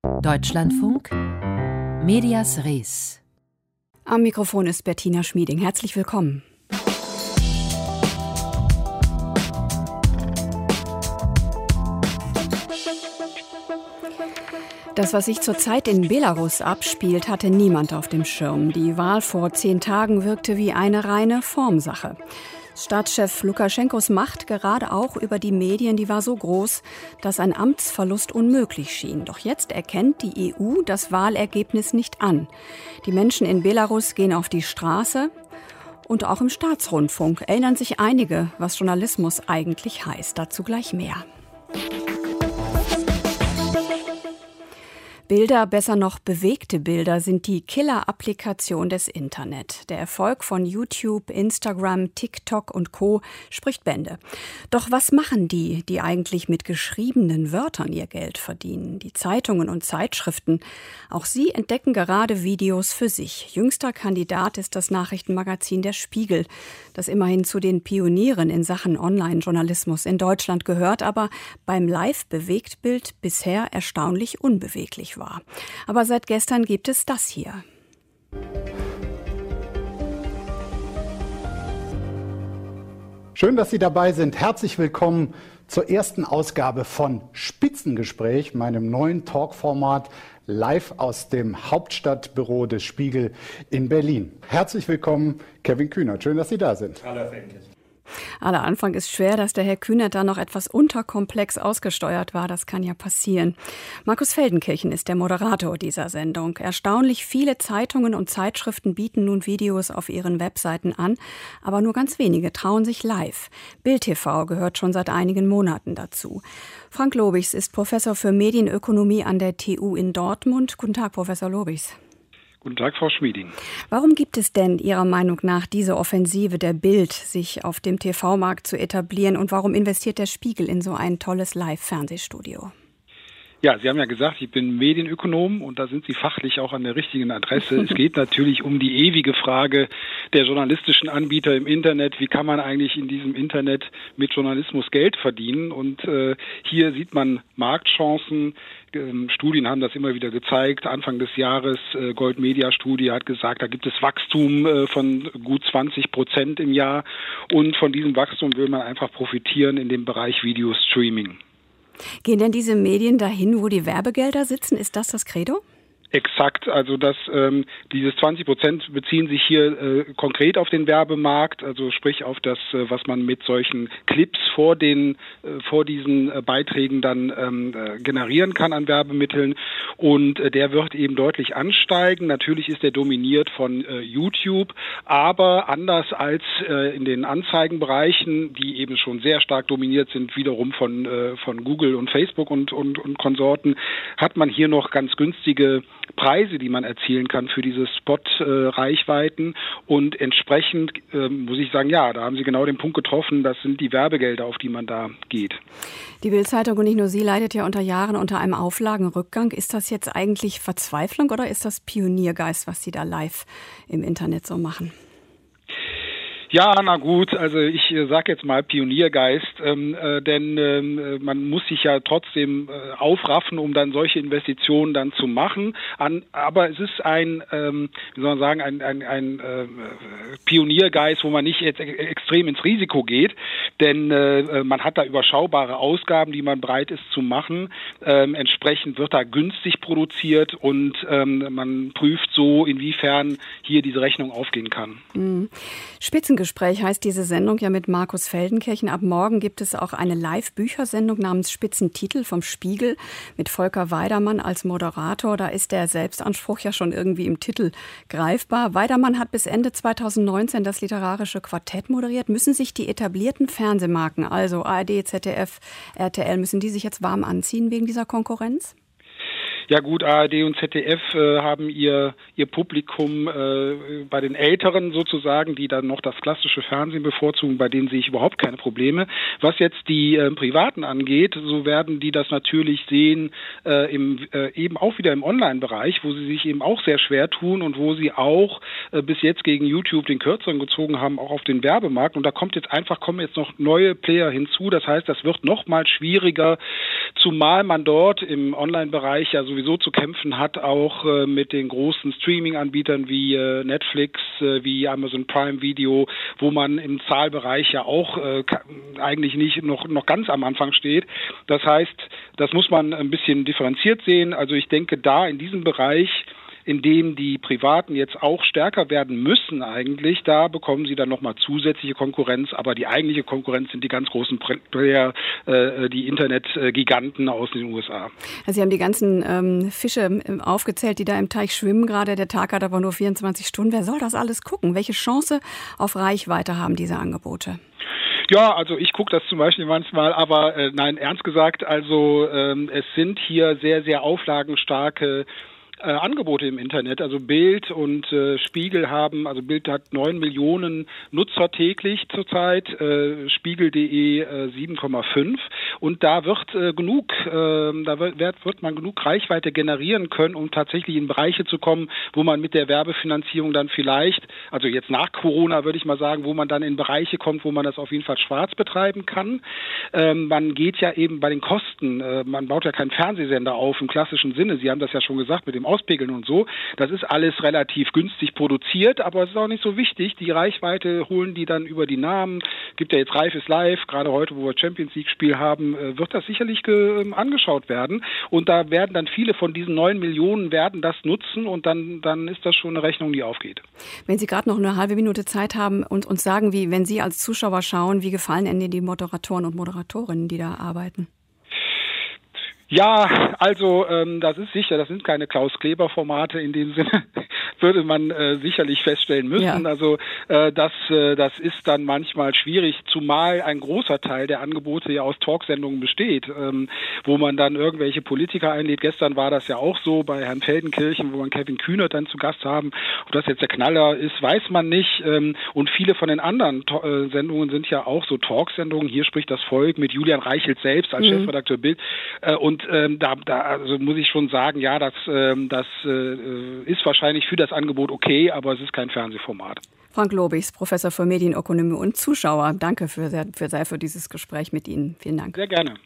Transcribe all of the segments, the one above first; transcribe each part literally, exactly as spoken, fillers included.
Deutschlandfunk Medias Res. Am Mikrofon ist Bettina Schmieding. Herzlich willkommen. Das, was sich zurzeit in Belarus abspielt, hatte niemand auf dem Schirm. Die Wahl vor zehn Tagen wirkte wie eine reine Formsache. Staatschef Lukaschenkos Macht, gerade auch über die Medien, die war so groß, dass ein Amtsverlust unmöglich schien. Doch jetzt erkennt die E U das Wahlergebnis nicht an. Die Menschen in Belarus gehen auf die Straße. Und auch im Staatsrundfunk erinnern sich einige, was Journalismus eigentlich heißt. Dazu gleich mehr. Bilder, besser noch bewegte Bilder, sind die Killer-Applikation des Internet. Der Erfolg von YouTube, Instagram, TikTok und Co. spricht Bände. Doch was machen die, die eigentlich mit geschriebenen Wörtern ihr Geld verdienen? Die Zeitungen und Zeitschriften. Auch sie entdecken gerade Videos für sich. Jüngster Kandidat ist das Nachrichtenmagazin Der Spiegel, das immerhin zu den Pionieren in Sachen Online-Journalismus in Deutschland gehört, aber beim Live-Bewegtbild bisher erstaunlich unbeweglich war. Aber seit gestern gibt es das hier. Schön, dass Sie dabei sind. Herzlich willkommen zur ersten Ausgabe von Spitzengespräch, meinem neuen Talkformat, live aus dem Hauptstadtbüro des Spiegel in Berlin. Herzlich willkommen, Kevin Kühnert. Schön, dass Sie da sind. Hallo, Herr Feldkirchen. Aller Anfang ist schwer, dass der Herr Kühnert da noch etwas unterkomplex ausgesteuert war. Das kann ja passieren. Markus Feldenkirchen ist der Moderator dieser Sendung. Erstaunlich viele Zeitungen und Zeitschriften bieten nun Videos auf ihren Webseiten an, aber nur ganz wenige trauen sich live. Bild T V gehört schon seit einigen Monaten dazu. Frank Lobichs ist Professor für Medienökonomie an der T U in Dortmund. Guten Tag, Professor Lobichs. Guten Tag, Frau Schmieding. Warum gibt es denn Ihrer Meinung nach diese Offensive der Bild, sich auf dem T V-Markt zu etablieren? Und warum investiert der Spiegel in so ein tolles Live-Fernsehstudio? Ja, Sie haben ja gesagt, ich bin Medienökonom und da sind Sie fachlich auch an der richtigen Adresse. Es geht natürlich um die ewige Frage der journalistischen Anbieter im Internet. Wie kann man eigentlich in diesem Internet mit Journalismus Geld verdienen? Und äh, hier sieht man Marktchancen. Ähm, Studien haben das immer wieder gezeigt. Anfang des Jahres, äh, Gold Media Studie hat gesagt, da gibt es Wachstum äh, von gut zwanzig Prozent im Jahr. Und von diesem Wachstum will man einfach profitieren in dem Bereich Videostreaming. Gehen denn diese Medien dahin, wo die Werbegelder sitzen? Ist das das Credo? Exakt, also das ähm, dieses zwanzig Prozent beziehen sich hier äh, konkret auf den Werbemarkt, also sprich auf das, äh, was man mit solchen Clips vor den äh, vor diesen äh, Beiträgen dann ähm, äh, generieren kann an Werbemitteln und äh, der wird eben deutlich ansteigen. Natürlich ist er dominiert von äh, YouTube, aber anders als äh, in den Anzeigenbereichen, die eben schon sehr stark dominiert sind, wiederum von äh, von Google und Facebook und und und Konsorten, hat man hier noch ganz günstige Preise, die man erzielen kann für diese Spot-Reichweiten äh, und entsprechend äh, muss ich sagen, ja, da haben Sie genau den Punkt getroffen, das sind die Werbegelder, auf die man da geht. Die Bild-Zeitung und nicht nur Sie leidet ja unter Jahren unter einem Auflagenrückgang. Ist das jetzt eigentlich Verzweiflung oder ist das Pioniergeist, was Sie da live im Internet so machen? Ja, na gut, also ich äh, sage jetzt mal Pioniergeist, ähm, äh, denn ähm, man muss sich ja trotzdem äh, aufraffen, um dann solche Investitionen dann zu machen. An, aber es ist ein, ähm, wie soll man sagen, ein, ein, ein äh, Pioniergeist, wo man nicht jetzt e- extrem ins Risiko geht, denn äh, man hat da überschaubare Ausgaben, die man bereit ist zu machen. Ähm, entsprechend wird da günstig produziert und ähm, man prüft so, inwiefern hier diese Rechnung aufgehen kann. Mhm. Spitzengespräch heißt diese Sendung ja mit Markus Feldenkirchen. Ab morgen gibt es auch eine Live-Büchersendung namens Spitzentitel vom Spiegel mit Volker Weidermann als Moderator. Da ist der Selbstanspruch ja schon irgendwie im Titel greifbar. Weidermann hat bis Ende zweitausendneunzehn das literarische Quartett moderiert. Müssen sich die etablierten Fernsehmarken, also A R D, Z D F, R T L, müssen die sich jetzt warm anziehen wegen dieser Konkurrenz? Ja gut, A R D und Z D F äh, haben ihr ihr Publikum äh, bei den Älteren sozusagen, die dann noch das klassische Fernsehen bevorzugen, bei denen sehe ich überhaupt keine Probleme. Was jetzt die äh, Privaten angeht, so werden die das natürlich sehen, äh, im, äh, eben auch wieder im Online-Bereich, wo sie sich eben auch sehr schwer tun und wo sie auch äh, bis jetzt gegen YouTube den Kürzeren gezogen haben, auch auf den Werbemarkt. Und da kommt jetzt einfach, kommen jetzt noch neue Player hinzu. Das heißt, das wird noch mal schwieriger, zumal man dort im Online-Bereich ja so sowieso zu kämpfen hat, auch äh, mit den großen Streaming-Anbietern wie äh, Netflix, äh, wie Amazon Prime Video, wo man im Zahlbereich ja auch äh, eigentlich nicht noch, noch ganz am Anfang steht. Das heißt, das muss man ein bisschen differenziert sehen. Also ich denke, da in diesem Bereich, in dem die Privaten jetzt auch stärker werden müssen eigentlich, da bekommen sie dann nochmal zusätzliche Konkurrenz, aber die eigentliche Konkurrenz sind die ganz großen Player, äh, die Internetgiganten aus den U S A. Also Sie haben die ganzen ähm, Fische aufgezählt, die da im Teich schwimmen gerade. Der Tag hat aber nur vierundzwanzig Stunden. Wer soll das alles gucken? Welche Chance auf Reichweite haben diese Angebote? Ja, also ich gucke das zum Beispiel manchmal, aber äh, nein, ernst gesagt, also ähm, es sind hier sehr, sehr auflagenstarke Äh, Angebote im Internet, also Bild und äh, Spiegel haben, also Bild hat neun Millionen Nutzer täglich zurzeit, äh, Spiegel punkt de äh, sieben Komma fünf und da wird äh, genug, äh, da wird, wird man genug Reichweite generieren können, um tatsächlich in Bereiche zu kommen, wo man mit der Werbefinanzierung dann vielleicht, also jetzt nach Corona würde ich mal sagen, wo man dann in Bereiche kommt, wo man das auf jeden Fall schwarz betreiben kann. Ähm, man geht ja eben bei den Kosten, äh, man baut ja keinen Fernsehsender auf im klassischen Sinne, Sie haben das ja schon gesagt mit dem Auspegeln und so. Das ist alles relativ günstig produziert, aber es ist auch nicht so wichtig. Die Reichweite holen die dann über die Namen. Gibt ja jetzt Reif ist live, gerade heute, wo wir Champions League Spiel haben, wird das sicherlich ge- angeschaut werden. Und da werden dann viele von diesen neun Millionen werden das nutzen und dann, dann ist das schon eine Rechnung, die aufgeht. Wenn Sie gerade noch eine halbe Minute Zeit haben und uns sagen, wie, wenn Sie als Zuschauer schauen, wie gefallen Ihnen die Moderatoren und Moderatorinnen, die da arbeiten? Ja, also ähm, das ist sicher, das sind keine Klaus-Kleber-Formate in dem Sinne, würde man äh, sicherlich feststellen müssen. Ja. Also äh, das, äh, das ist dann manchmal schwierig, zumal ein großer Teil der Angebote ja aus Talksendungen besteht, ähm, wo man dann irgendwelche Politiker einlädt. Gestern war das ja auch so bei Herrn Feldenkirchen, wo man Kevin Kühnert dann zu Gast haben. Ob das jetzt der Knaller ist, weiß man nicht. Ähm, und viele von den anderen to- äh, Sendungen sind ja auch so Talksendungen. Hier spricht das Volk mit Julian Reichelt selbst als mhm. Chefredakteur Bild. Äh, und ähm, da, da also muss ich schon sagen, ja, das, ähm, das äh, ist wahrscheinlich für das Angebot okay, aber es ist kein Fernsehformat. Frank Lobichs, Professor für Medienökonomie und Zuschauer. Danke für, für, für dieses Gespräch mit Ihnen. Vielen Dank. Sehr gerne.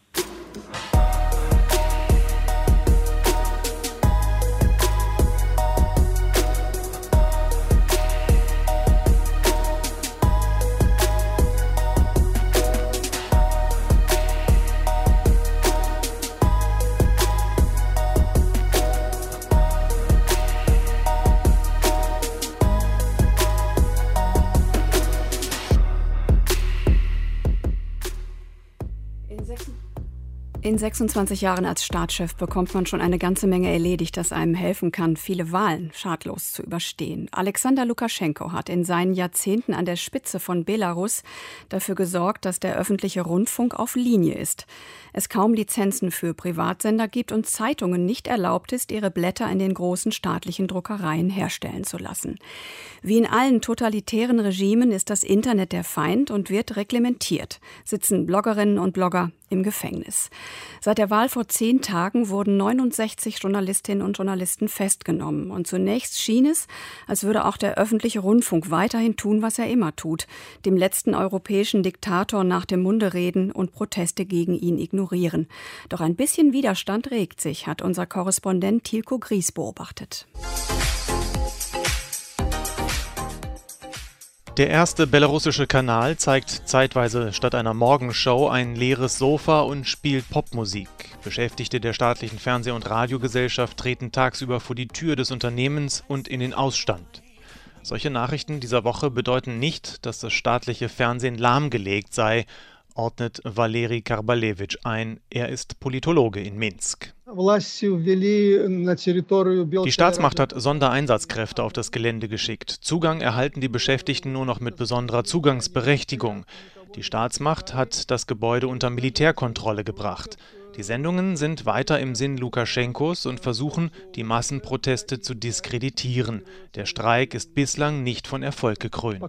In sechsundzwanzig Jahren als Staatschef bekommt man schon eine ganze Menge erledigt, das einem helfen kann, viele Wahlen schadlos zu überstehen. Alexander Lukaschenko hat in seinen Jahrzehnten an der Spitze von Belarus dafür gesorgt, dass der öffentliche Rundfunk auf Linie ist. Es kaum Lizenzen für Privatsender gibt und Zeitungen nicht erlaubt ist, ihre Blätter in den großen staatlichen Druckereien herstellen zu lassen. Wie in allen totalitären Regimen ist das Internet der Feind und wird reglementiert, sitzen Bloggerinnen und Blogger im Gefängnis. Seit der Wahl vor zehn Tagen wurden neunundsechzig Journalistinnen und Journalisten festgenommen. Und zunächst schien es, als würde auch der öffentliche Rundfunk weiterhin tun, was er immer tut, dem letzten europäischen Diktator nach dem Munde reden und Proteste gegen ihn ignorieren. Doch ein bisschen Widerstand regt sich, hat unser Korrespondent Tilko Gries beobachtet. Der erste belarussische Kanal zeigt zeitweise statt einer Morgenshow ein leeres Sofa und spielt Popmusik. Beschäftigte der staatlichen Fernseh- und Radiogesellschaft treten tagsüber vor die Tür des Unternehmens und in den Ausstand. Solche Nachrichten dieser Woche bedeuten nicht, dass das staatliche Fernsehen lahmgelegt sei, ordnet Valeri Karbalewitsch ein. Er ist Politologe in Minsk. Die Staatsmacht hat Sondereinsatzkräfte auf das Gelände geschickt. Zugang erhalten die Beschäftigten nur noch mit besonderer Zugangsberechtigung. Die Staatsmacht hat das Gebäude unter Militärkontrolle gebracht. Die Sendungen sind weiter im Sinn Lukaschenkos und versuchen, die Massenproteste zu diskreditieren. Der Streik ist bislang nicht von Erfolg gekrönt.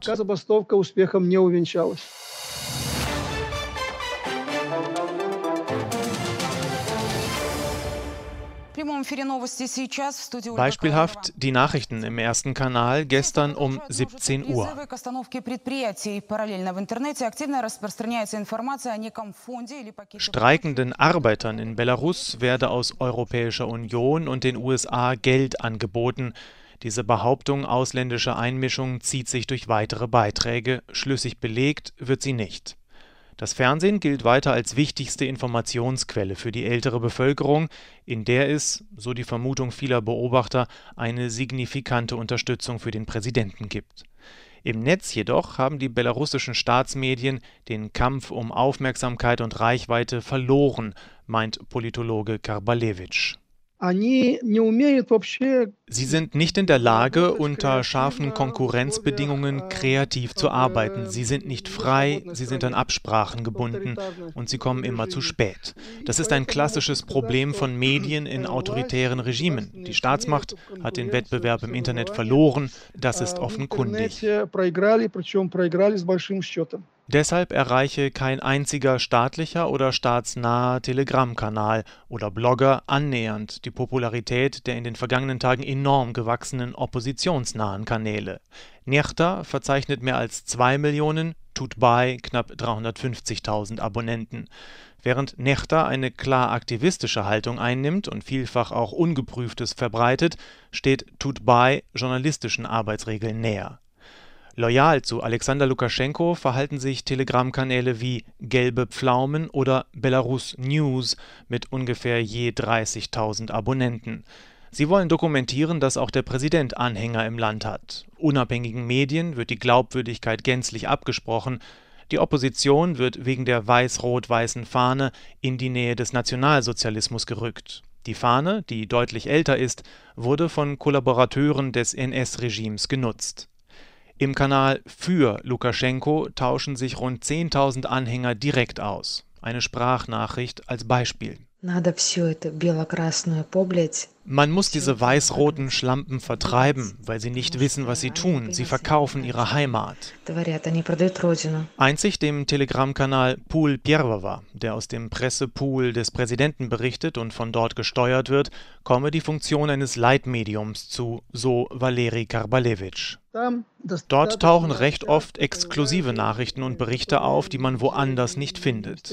Beispielhaft die Nachrichten im ersten Kanal gestern um siebzehn Uhr. Streikenden Arbeitern in Belarus werde aus Europäischer Union und den U S A Geld angeboten. Diese Behauptung ausländischer Einmischung zieht sich durch weitere Beiträge. Schlüssig belegt wird sie nicht. Das Fernsehen gilt weiter als wichtigste Informationsquelle für die ältere Bevölkerung, in der es, so die Vermutung vieler Beobachter, eine signifikante Unterstützung für den Präsidenten gibt. Im Netz jedoch haben die belarussischen Staatsmedien den Kampf um Aufmerksamkeit und Reichweite verloren, meint Politologe Karbalewitsch. Sie sind nicht in der Lage, unter scharfen Konkurrenzbedingungen kreativ zu arbeiten. Sie sind nicht frei, sie sind an Absprachen gebunden und sie kommen immer zu spät. Das ist ein klassisches Problem von Medien in autoritären Regimen. Die Staatsmacht hat den Wettbewerb im Internet verloren, das ist offenkundig. Deshalb erreiche kein einziger staatlicher oder staatsnaher Telegram-Kanal oder Blogger annähernd die Popularität der in den vergangenen Tagen enorm gewachsenen oppositionsnahen Kanäle. Nechta verzeichnet mehr als zwei Millionen, Tutbay knapp dreihundertfünfzigtausend Abonnenten. Während Nechta eine klar aktivistische Haltung einnimmt und vielfach auch Ungeprüftes verbreitet, steht Tutbay journalistischen Arbeitsregeln näher. Loyal zu Alexander Lukaschenko verhalten sich Telegram-Kanäle wie Gelbe Pflaumen oder Belarus News mit ungefähr je dreißigtausend Abonnenten. Sie wollen dokumentieren, dass auch der Präsident Anhänger im Land hat. Unabhängigen Medien wird die Glaubwürdigkeit gänzlich abgesprochen. Die Opposition wird wegen der weiß-rot-weißen Fahne in die Nähe des Nationalsozialismus gerückt. Die Fahne, die deutlich älter ist, wurde von Kollaborateuren des N S-Regimes genutzt. Im Kanal für Lukaschenko tauschen sich rund zehntausend Anhänger direkt aus. Eine Sprachnachricht als Beispiel. Man muss diese weiß-roten Schlampen vertreiben, weil sie nicht wissen, was sie tun. Sie verkaufen ihre Heimat. Einzig dem Telegram-Kanal Pool Pierwova, der aus dem Pressepool des Präsidenten berichtet und von dort gesteuert wird, komme die Funktion eines Leitmediums zu, so Valeri Karbalewitsch. Dort tauchen recht oft exklusive Nachrichten und Berichte auf, die man woanders nicht findet.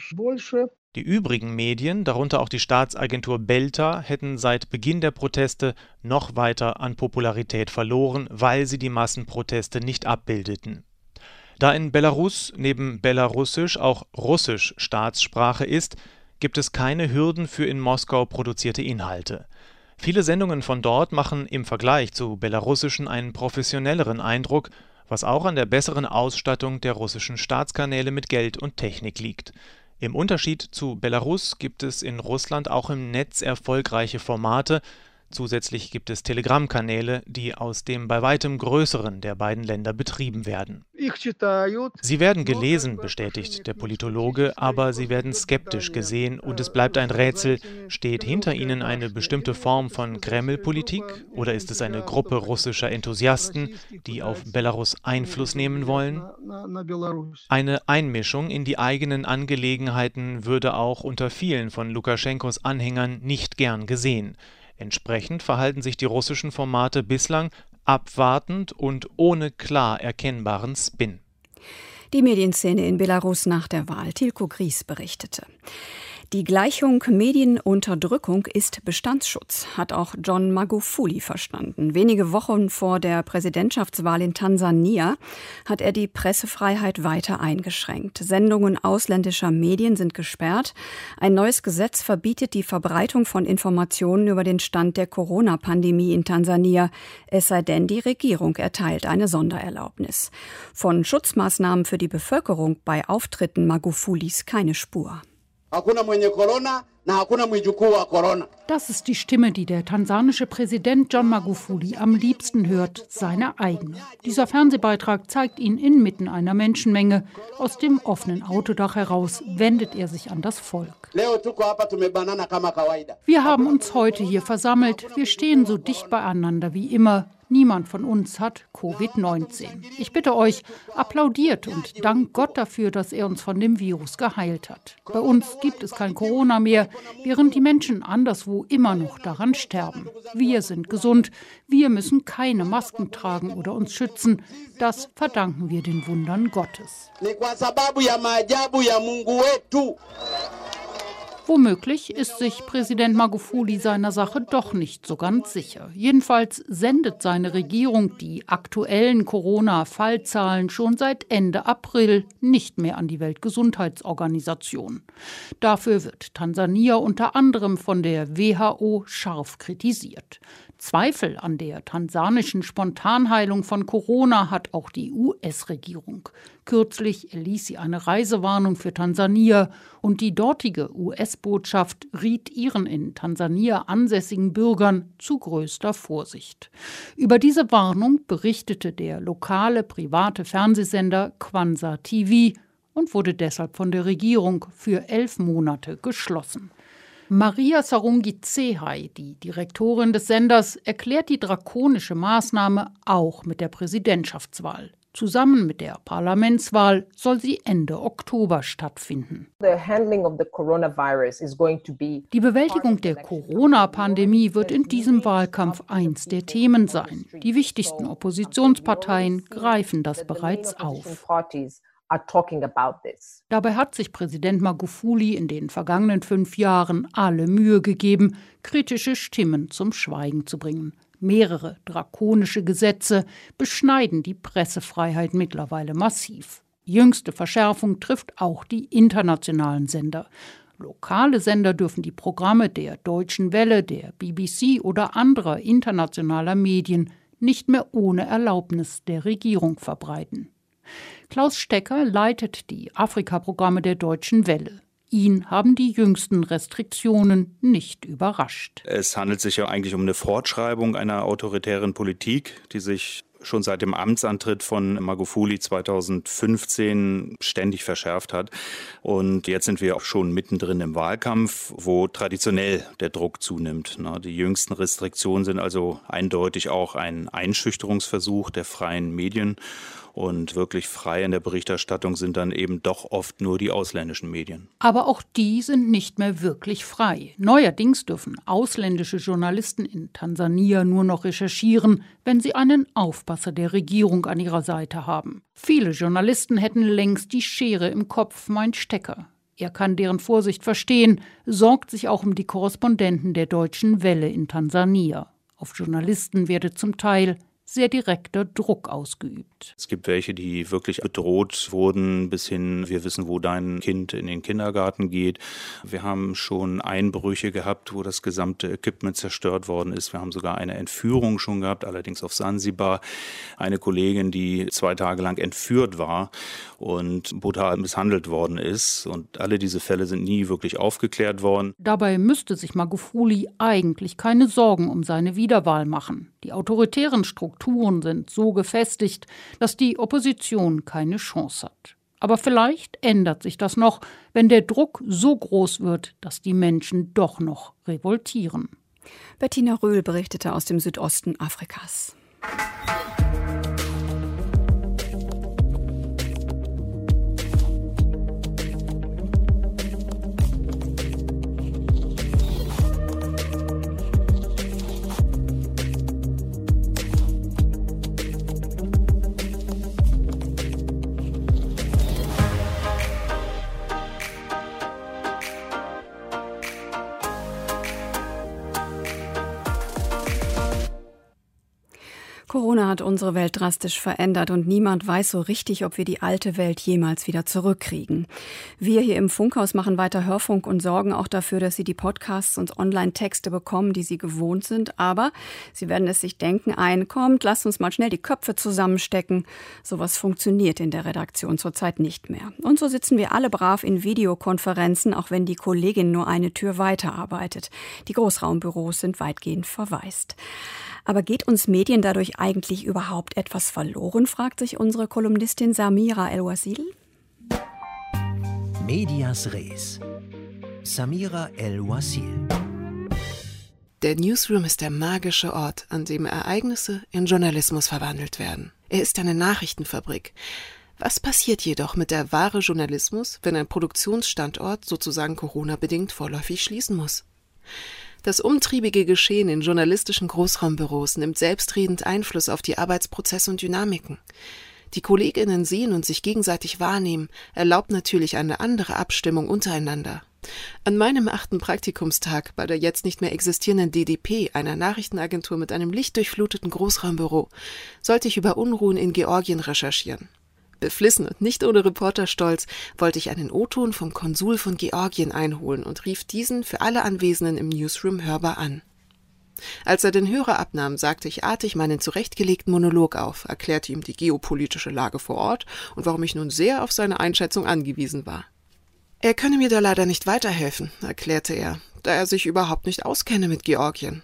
Die übrigen Medien, darunter auch die Staatsagentur Belta, hätten seit Beginn der Proteste noch weiter an Popularität verloren, weil sie die Massenproteste nicht abbildeten. Da in Belarus neben Belarussisch auch Russisch Staatssprache ist, gibt es keine Hürden für in Moskau produzierte Inhalte. Viele Sendungen von dort machen im Vergleich zu belarussischen einen professionelleren Eindruck, was auch an der besseren Ausstattung der russischen Staatskanäle mit Geld und Technik liegt. Im Unterschied zu Belarus gibt es in Russland auch im Netz erfolgreiche Formate. Zusätzlich gibt es Telegram-Kanäle, die aus dem bei weitem größeren der beiden Länder betrieben werden. Sie werden gelesen, bestätigt der Politologe, aber sie werden skeptisch gesehen und es bleibt ein Rätsel, steht hinter ihnen eine bestimmte Form von Kreml-Politik oder ist es eine Gruppe russischer Enthusiasten, die auf Belarus Einfluss nehmen wollen? Eine Einmischung in die eigenen Angelegenheiten würde auch unter vielen von Lukaschenkos Anhängern nicht gern gesehen. Entsprechend verhalten sich die russischen Formate bislang abwartend und ohne klar erkennbaren Spin. Die Medienszene in Belarus nach der Wahl. Tilko Gries berichtete. Die Gleichung Medienunterdrückung ist Bestandsschutz, hat auch John Magufuli verstanden. Wenige Wochen vor der Präsidentschaftswahl in Tansania hat er die Pressefreiheit weiter eingeschränkt. Sendungen ausländischer Medien sind gesperrt. Ein neues Gesetz verbietet die Verbreitung von Informationen über den Stand der Corona-Pandemie in Tansania, es sei denn, die Regierung erteilt eine Sondererlaubnis. Von Schutzmaßnahmen für die Bevölkerung bei Auftritten Magufulis keine Spur. Das ist die Stimme, die der tansanische Präsident John Magufuli am liebsten hört, seine eigene. Dieser Fernsehbeitrag zeigt ihn inmitten einer Menschenmenge. Aus dem offenen Autodach heraus wendet er sich an das Volk. Wir haben uns heute hier versammelt. Wir stehen so dicht beieinander wie immer. Niemand von uns hat Covid neunzehn. Ich bitte euch, applaudiert und dankt Gott dafür, dass er uns von dem Virus geheilt hat. Bei uns gibt es kein Corona mehr, während die Menschen anderswo immer noch daran sterben. Wir sind gesund, wir müssen keine Masken tragen oder uns schützen. Das verdanken wir den Wundern Gottes. Womöglich ist sich Präsident Magufuli seiner Sache doch nicht so ganz sicher. Jedenfalls sendet seine Regierung die aktuellen Corona-Fallzahlen schon seit Ende April nicht mehr an die Weltgesundheitsorganisation. Dafür wird Tansania unter anderem von der W H O scharf kritisiert. Zweifel an der tansanischen Spontanheilung von Corona hat auch die U S-Regierung. Kürzlich erließ sie eine Reisewarnung für Tansania und die dortige U S-Botschaft riet ihren in Tansania ansässigen Bürgern zu größter Vorsicht. Über diese Warnung berichtete der lokale private Fernsehsender Kwanza T V und wurde deshalb von der Regierung für elf Monate geschlossen. Maria Sarungi Zehai, die Direktorin des Senders, erklärt die drakonische Maßnahme auch mit der Präsidentschaftswahl. Zusammen mit der Parlamentswahl soll sie Ende Oktober stattfinden. Die Bewältigung der Corona-Pandemie wird in diesem Wahlkampf eins der Themen sein. Die wichtigsten Oppositionsparteien greifen das bereits auf. Dabei hat sich Präsident Magufuli in den vergangenen fünf Jahren alle Mühe gegeben, kritische Stimmen zum Schweigen zu bringen. Mehrere drakonische Gesetze beschneiden die Pressefreiheit mittlerweile massiv. Jüngste Verschärfung trifft auch die internationalen Sender. Lokale Sender dürfen die Programme der Deutschen Welle, der B B C oder anderer internationaler Medien nicht mehr ohne Erlaubnis der Regierung verbreiten. Klaus Stecker leitet die Afrika-Programme der Deutschen Welle. Ihn haben die jüngsten Restriktionen nicht überrascht. Es handelt sich ja eigentlich um eine Fortschreibung einer autoritären Politik, die sich schon seit dem Amtsantritt von Magufuli zweitausendfünfzehn ständig verschärft hat. Und jetzt sind wir auch schon mittendrin im Wahlkampf, wo traditionell der Druck zunimmt. Die jüngsten Restriktionen sind also eindeutig auch ein Einschüchterungsversuch der freien Medien. Und wirklich frei in der Berichterstattung sind dann eben doch oft nur die ausländischen Medien. Aber auch die sind nicht mehr wirklich frei. Neuerdings dürfen ausländische Journalisten in Tansania nur noch recherchieren, wenn sie einen Aufpasser der Regierung an ihrer Seite haben. Viele Journalisten hätten längst die Schere im Kopf, meint Stecker. Er kann deren Vorsicht verstehen, sorgt sich auch um die Korrespondenten der Deutschen Welle in Tansania. Auf Journalisten werde zum Teil sehr direkter Druck ausgeübt. Es gibt welche, die wirklich bedroht wurden, bis hin, wir wissen, wo dein Kind in den Kindergarten geht. Wir haben schon Einbrüche gehabt, wo das gesamte Equipment zerstört worden ist. Wir haben sogar eine Entführung schon gehabt, allerdings auf Sansibar. Eine Kollegin, die zwei Tage lang entführt war und brutal misshandelt worden ist. Und alle diese Fälle sind nie wirklich aufgeklärt worden. Dabei müsste sich Magufuli eigentlich keine Sorgen um seine Wiederwahl machen. Die autoritären Strukturen sind so gefestigt, dass die Opposition keine Chance hat. Aber vielleicht ändert sich das noch, wenn der Druck so groß wird, dass die Menschen doch noch revoltieren. Bettina Röhl berichtete aus dem Südosten Afrikas. Corona hat unsere Welt drastisch verändert und niemand weiß so richtig, ob wir die alte Welt jemals wieder zurückkriegen. Wir hier im Funkhaus machen weiter Hörfunk und sorgen auch dafür, dass Sie die Podcasts und Online-Texte bekommen, die Sie gewohnt sind. Aber Sie werden es sich denken, ein, kommt, lasst uns mal schnell die Köpfe zusammenstecken. Sowas funktioniert in der Redaktion zurzeit nicht mehr. Und so sitzen wir alle brav in Videokonferenzen, auch wenn die Kollegin nur eine Tür weiter arbeitet. Die Großraumbüros sind weitgehend verwaist. Aber geht uns Medien dadurch eigentlich überhaupt etwas verloren, fragt sich unsere Kolumnistin Samira El-Wasil. Medias Res. Samira El-Wasil. Der Newsroom ist der magische Ort, an dem Ereignisse in Journalismus verwandelt werden. Er ist eine Nachrichtenfabrik. Was passiert jedoch mit der wahre Journalismus, wenn ein Produktionsstandort sozusagen Corona-bedingt vorläufig schließen muss? Das umtriebige Geschehen in journalistischen Großraumbüros nimmt selbstredend Einfluss auf die Arbeitsprozesse und Dynamiken. Die KollegInnen sehen und sich gegenseitig wahrnehmen, erlaubt natürlich eine andere Abstimmung untereinander. An meinem achten Praktikumstag bei der jetzt nicht mehr existierenden D D P, einer Nachrichtenagentur mit einem lichtdurchfluteten Großraumbüro, sollte ich über Unruhen in Georgien recherchieren. Beflissen und nicht ohne Reporterstolz wollte ich einen O-Ton vom Konsul von Georgien einholen und rief diesen für alle Anwesenden im Newsroom hörbar an. Als er den Hörer abnahm, sagte ich artig meinen zurechtgelegten Monolog auf, erklärte ihm die geopolitische Lage vor Ort und warum ich nun sehr auf seine Einschätzung angewiesen war. Er könne mir da leider nicht weiterhelfen, erklärte er, da er sich überhaupt nicht auskenne mit Georgien.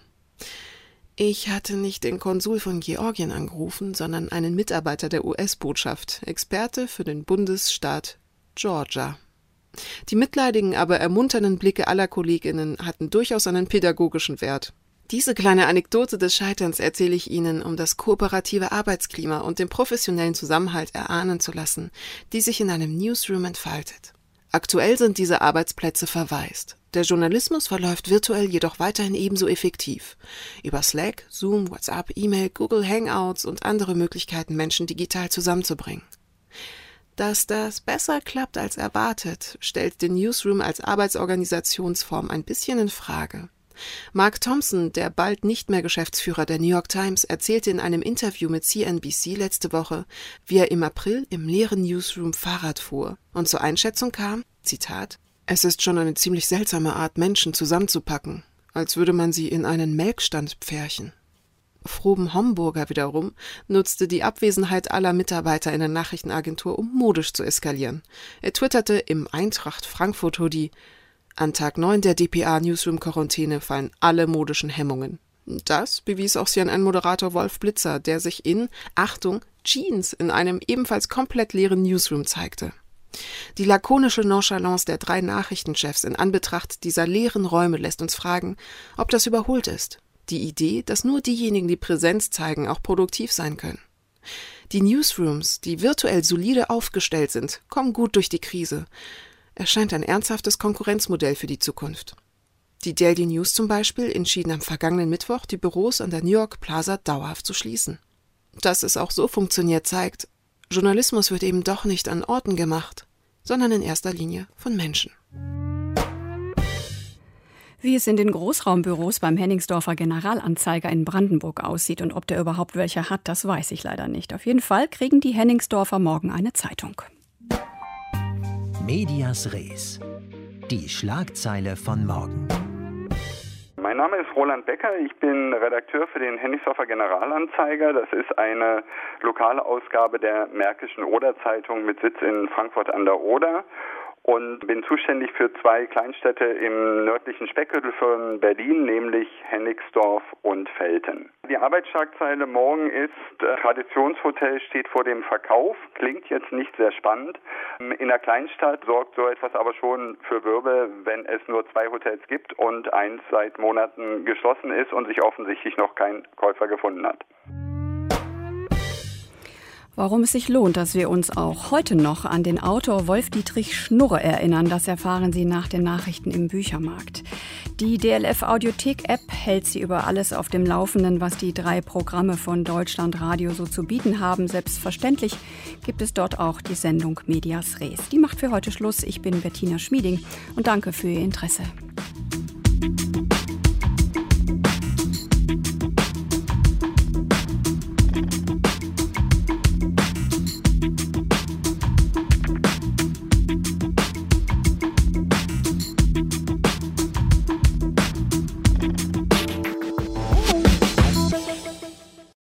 Ich hatte nicht den Konsul von Georgien angerufen, sondern einen Mitarbeiter der U S-Botschaft, Experte für den Bundesstaat Georgia. Die mitleidigen, aber ermunternden Blicke aller KollegInnen hatten durchaus einen pädagogischen Wert. Diese kleine Anekdote des Scheiterns erzähle ich Ihnen, um das kooperative Arbeitsklima und den professionellen Zusammenhalt erahnen zu lassen, die sich in einem Newsroom entfaltet. Aktuell sind diese Arbeitsplätze verwaist. Der Journalismus verläuft virtuell jedoch weiterhin ebenso effektiv. Über Slack, Zoom, WhatsApp, E-Mail, Google Hangouts und andere Möglichkeiten, Menschen digital zusammenzubringen. Dass das besser klappt als erwartet, stellt den Newsroom als Arbeitsorganisationsform ein bisschen in Frage. Mark Thompson, der bald nicht mehr Geschäftsführer der New York Times, erzählte in einem Interview mit C N B C letzte Woche, wie er im April im leeren Newsroom Fahrrad fuhr und zur Einschätzung kam, Zitat, »Es ist schon eine ziemlich seltsame Art, Menschen zusammenzupacken, als würde man sie in einen Melkstand pferchen.« Froben Homburger wiederum nutzte die Abwesenheit aller Mitarbeiter in der Nachrichtenagentur, um modisch zu eskalieren. Er twitterte im Eintracht Frankfurt-Hoodie, an Tag neun der D P A-Newsroom-Quarantäne fallen alle modischen Hemmungen. Das bewies auch C N N-Moderator Wolf Blitzer, der sich in, Achtung, Jeans in einem ebenfalls komplett leeren Newsroom zeigte. Die lakonische Nonchalance der drei Nachrichtenchefs in Anbetracht dieser leeren Räume lässt uns fragen, ob das überholt ist. Die Idee, dass nur diejenigen, die Präsenz zeigen, auch produktiv sein können. Die Newsrooms, die virtuell solide aufgestellt sind, kommen gut durch die Krise. Erscheint ein ernsthaftes Konkurrenzmodell für die Zukunft. Die Daily News zum Beispiel entschieden am vergangenen Mittwoch, die Büros an der New York Plaza dauerhaft zu schließen. Dass es auch so funktioniert, zeigt, Journalismus wird eben doch nicht an Orten gemacht, sondern in erster Linie von Menschen. Wie es in den Großraumbüros beim Hennigsdorfer Generalanzeiger in Brandenburg aussieht und ob der überhaupt welche hat, das weiß ich leider nicht. Auf jeden Fall kriegen die Hennigsdorfer morgen eine Zeitung. Medias Res. Die Schlagzeile von morgen. Mein Name ist Roland Becker, ich bin Redakteur für den Hennigsdorfer Generalanzeiger. Das ist eine lokale Ausgabe der Märkischen Oder-Zeitung mit Sitz in Frankfurt an der Oder und bin zuständig für zwei Kleinstädte im nördlichen Speckgürtel von Berlin, nämlich Hennigsdorf und Velten. Die Arbeitsschlagzeile morgen ist, äh, Traditionshotel steht vor dem Verkauf. Klingt jetzt nicht sehr spannend. In der Kleinstadt sorgt so etwas aber schon für Wirbel, wenn es nur zwei Hotels gibt und eins seit Monaten geschlossen ist und sich offensichtlich noch kein Käufer gefunden hat. Warum es sich lohnt, dass wir uns auch heute noch an den Autor Wolf-Dietrich Schnurre erinnern, das erfahren Sie nach den Nachrichten im Büchermarkt. Die D L F-Audiothek-App hält Sie über alles auf dem Laufenden, was die drei Programme von Deutschlandradio so zu bieten haben. Selbstverständlich gibt es dort auch die Sendung Medias Res. Die macht für heute Schluss. Ich bin Bettina Schmieding und danke für Ihr Interesse.